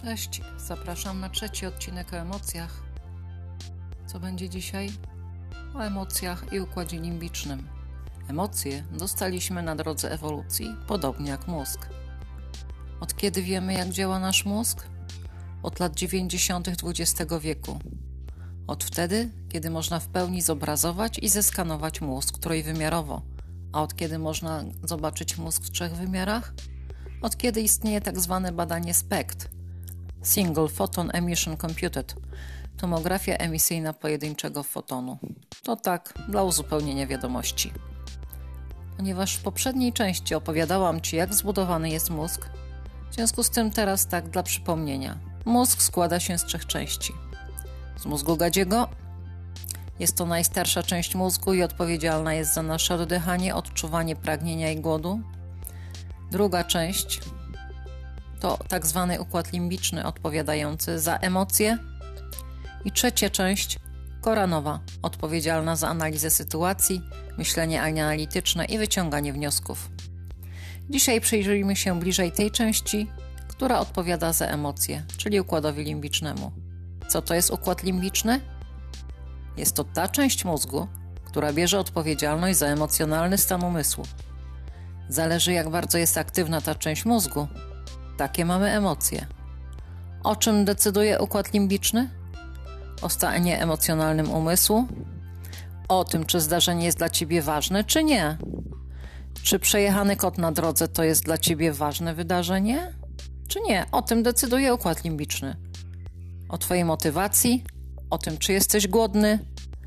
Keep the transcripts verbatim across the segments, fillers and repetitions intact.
Cześć, zapraszam na trzeci odcinek o emocjach. Co będzie dzisiaj? O emocjach i układzie limbicznym. Emocje dostaliśmy na drodze ewolucji, podobnie jak mózg. Od kiedy wiemy, jak działa nasz mózg? Od lat dziewięćdziesiątych dwudziestego wieku. Od wtedy, kiedy można w pełni zobrazować i zeskanować mózg trójwymiarowo. A od kiedy można zobaczyć mózg w trzech wymiarach? Od kiedy istnieje tak zwane badanie SPECT, Single Photon Emission Computed, tomografia emisyjna pojedynczego fotonu. To tak, dla uzupełnienia wiadomości. Ponieważ w poprzedniej części opowiadałam Ci, jak zbudowany jest mózg, w związku z tym teraz tak dla przypomnienia. Mózg składa się z trzech części. Z mózgu gadziego jest to najstarsza część mózgu i odpowiedzialna jest za nasze oddychanie, odczuwanie pragnienia i głodu. Druga część to tak zwany układ limbiczny odpowiadający za emocje. I trzecia część, kora nowa, odpowiedzialna za analizę sytuacji, myślenie analityczne i wyciąganie wniosków. Dzisiaj przyjrzyjmy się bliżej tej części, która odpowiada za emocje, czyli układowi limbicznemu. Co to jest układ limbiczny? Jest to ta część mózgu, która bierze odpowiedzialność za emocjonalny stan umysłu. Zależy, jak bardzo jest aktywna ta część mózgu, takie mamy emocje. O czym decyduje układ limbiczny? O stanie emocjonalnym umysłu? O tym, czy zdarzenie jest dla Ciebie ważne, czy nie? Czy przejechany kot na drodze to jest dla Ciebie ważne wydarzenie, czy nie? O tym decyduje układ limbiczny. O Twojej motywacji, o tym, czy jesteś głodny.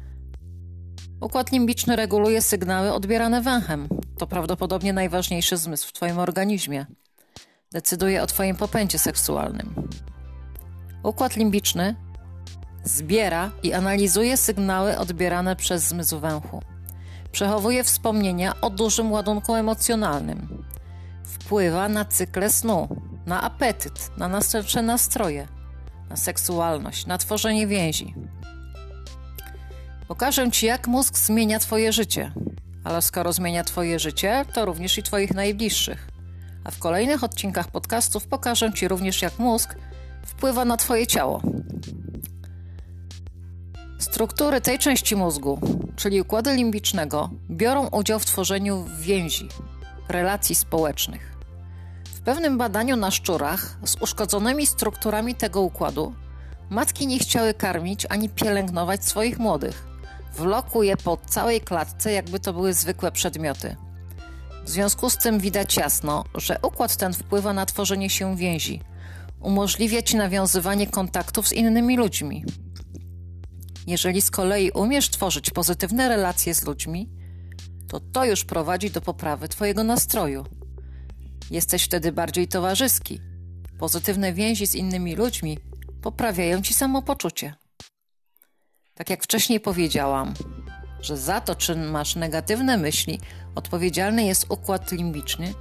Układ limbiczny reguluje sygnały odbierane węchem. To prawdopodobnie najważniejszy zmysł w Twoim organizmie. Decyduje o Twoim popędzie seksualnym. Układ limbiczny zbiera i analizuje sygnały odbierane przez zmysł węchu. Przechowuje wspomnienia o dużym ładunku emocjonalnym. Wpływa na cykle snu, na apetyt, na następcze nastroje, na seksualność, na tworzenie więzi. Pokażę Ci, jak mózg zmienia Twoje życie. Ale skoro zmienia Twoje życie, to również i Twoich najbliższych. A w kolejnych odcinkach podcastów pokażę Ci również, jak mózg wpływa na Twoje ciało. Struktury tej części mózgu, czyli układu limbicznego, biorą udział w tworzeniu więzi, relacji społecznych. W pewnym badaniu na szczurach z uszkodzonymi strukturami tego układu matki nie chciały karmić ani pielęgnować swoich młodych. Wlokły je po całej klatce, jakby to były zwykłe przedmioty. W związku z tym widać jasno, że układ ten wpływa na tworzenie się więzi, umożliwia Ci nawiązywanie kontaktów z innymi ludźmi. Jeżeli z kolei umiesz tworzyć pozytywne relacje z ludźmi, to to już prowadzi do poprawy Twojego nastroju. Jesteś wtedy bardziej towarzyski. Pozytywne więzi z innymi ludźmi poprawiają Ci samopoczucie. Tak jak wcześniej powiedziałam, że za to, czy masz negatywne myśli, odpowiedzialny jest układ limbiczny.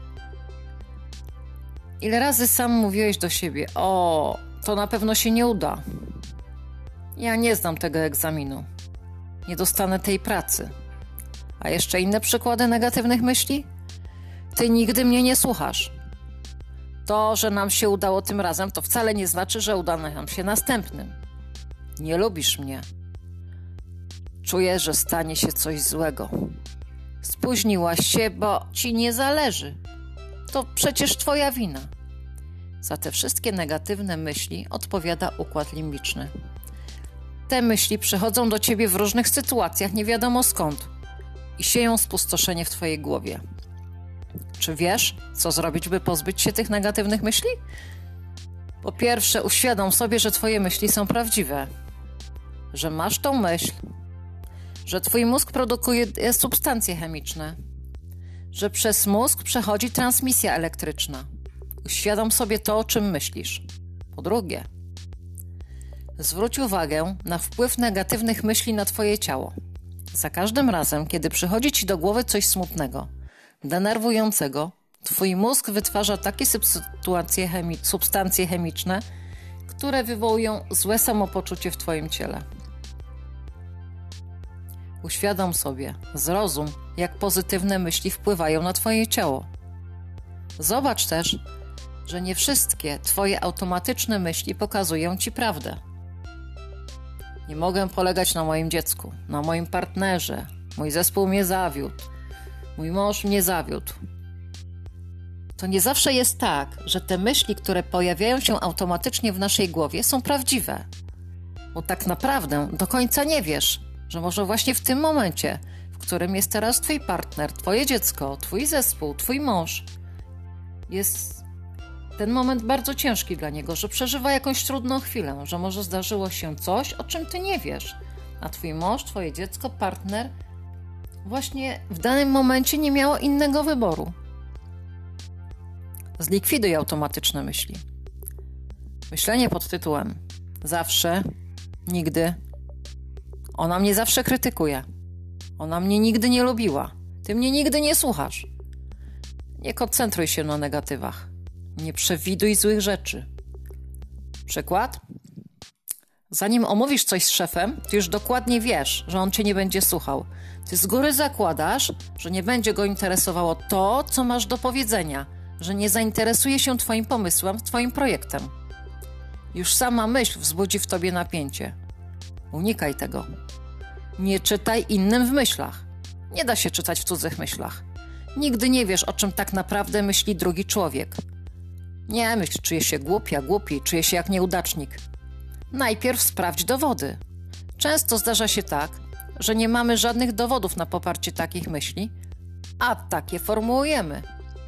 Ile razy sam mówiłeś do siebie: o, to na pewno się nie uda. Ja nie zdam tego egzaminu. Nie dostanę tej pracy. A jeszcze inne przykłady negatywnych myśli? Ty nigdy mnie nie słuchasz. To, że nam się udało tym razem, to wcale nie znaczy, że uda nam się następnym. Nie lubisz mnie. Czuję, że stanie się coś złego. Spóźniłaś się, bo Ci nie zależy. To przecież Twoja wina. Za te wszystkie negatywne myśli odpowiada układ limbiczny. Te myśli przychodzą do Ciebie w różnych sytuacjach, nie wiadomo skąd, i sieją spustoszenie w Twojej głowie. Czy wiesz, co zrobić, by pozbyć się tych negatywnych myśli? Po pierwsze, uświadom sobie, że Twoje myśli są prawdziwe, że masz tą myśl, że Twój mózg produkuje substancje chemiczne, że przez mózg przechodzi transmisja elektryczna. Uświadom sobie to, o czym myślisz. Po drugie, zwróć uwagę na wpływ negatywnych myśli na Twoje ciało. Za każdym razem, kiedy przychodzi Ci do głowy coś smutnego, denerwującego, Twój mózg wytwarza takie substancje, chemi- substancje chemiczne, które wywołują złe samopoczucie w Twoim ciele. Uświadom sobie, zrozum, jak pozytywne myśli wpływają na Twoje ciało. Zobacz też, że nie wszystkie Twoje automatyczne myśli pokazują Ci prawdę. Nie mogę polegać na moim dziecku, na moim partnerze. Mój zespół mnie zawiódł. Mój mąż mnie zawiódł. To nie zawsze jest tak, że te myśli, które pojawiają się automatycznie w naszej głowie, są prawdziwe. Bo tak naprawdę do końca nie wiesz, że może właśnie w tym momencie, w którym jest teraz Twój partner, Twoje dziecko, Twój zespół, Twój mąż, jest ten moment bardzo ciężki dla niego, że przeżywa jakąś trudną chwilę, że może zdarzyło się coś, o czym Ty nie wiesz, a Twój mąż, Twoje dziecko, partner właśnie w danym momencie nie miało innego wyboru. Zlikwiduj automatyczne myśli. Myślenie pod tytułem zawsze, nigdy. Ona mnie zawsze krytykuje. Ona mnie nigdy nie lubiła. Ty mnie nigdy nie słuchasz. Nie koncentruj się na negatywach. Nie przewiduj złych rzeczy. Przykład? Zanim omówisz coś z szefem, ty już dokładnie wiesz, że on cię nie będzie słuchał. Ty z góry zakładasz, że nie będzie go interesowało to, co masz do powiedzenia, że nie zainteresuje się twoim pomysłem, twoim projektem. Już sama myśl wzbudzi w tobie napięcie. Unikaj tego. Nie czytaj innym w myślach. Nie da się czytać w cudzych myślach. Nigdy nie wiesz, o czym tak naprawdę myśli drugi człowiek. Nie myśl, czuję się głupia, głupi, czuję się jak nieudacznik. Najpierw sprawdź dowody. Często zdarza się tak, że nie mamy żadnych dowodów na poparcie takich myśli, a takie formułujemy.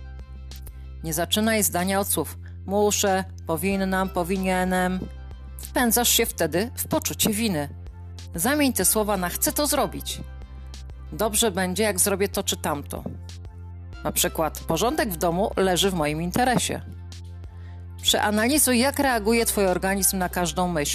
Nie zaczynaj zdania od słów muszę, powinnam, powinienem. Wpędzasz się wtedy w poczucie winy. Zamień te słowa na chcę to zrobić. Dobrze będzie, jak zrobię to czy tamto. Na przykład porządek w domu leży w moim interesie. Przeanalizuj, jak reaguje twój organizm na każdą myśl.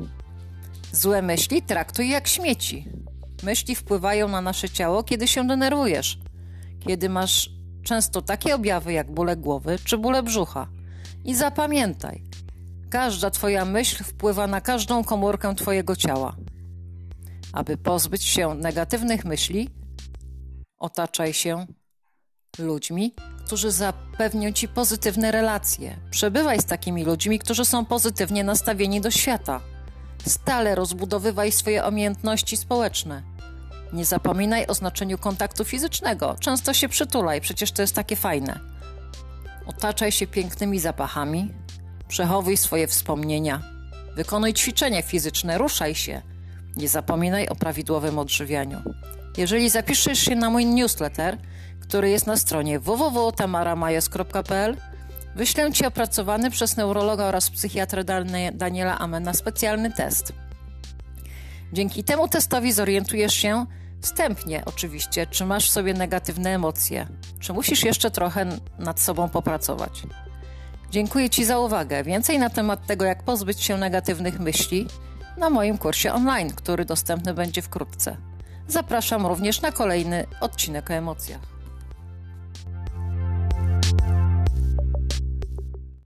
Złe myśli traktuj jak śmieci. Myśli wpływają na nasze ciało, kiedy się denerwujesz. Kiedy masz często takie objawy jak bóle głowy czy bóle brzucha. I zapamiętaj, każda twoja myśl wpływa na każdą komórkę twojego ciała. Aby pozbyć się negatywnych myśli, otaczaj się ludźmi, którzy zapewnią ci pozytywne relacje. Przebywaj z takimi ludźmi, którzy są pozytywnie nastawieni do świata. Stale rozbudowywaj swoje umiejętności społeczne. Nie zapominaj o znaczeniu kontaktu fizycznego. Często się przytulaj, przecież to jest takie fajne. Otaczaj się pięknymi zapachami. Przechowuj swoje wspomnienia. Wykonuj ćwiczenia fizyczne, ruszaj się. Nie zapominaj o prawidłowym odżywianiu. Jeżeli zapiszesz się na mój newsletter, który jest na stronie w w w kropka tamara majos kropka p l, wyślę Ci opracowany przez neurologa oraz psychiatrę Daniela Amena specjalny test. Dzięki temu testowi zorientujesz się wstępnie oczywiście, czy masz w sobie negatywne emocje, czy musisz jeszcze trochę nad sobą popracować. Dziękuję Ci za uwagę. Więcej na temat tego, jak pozbyć się negatywnych myśli na moim kursie online, który dostępny będzie wkrótce. Zapraszam również na kolejny odcinek o emocjach.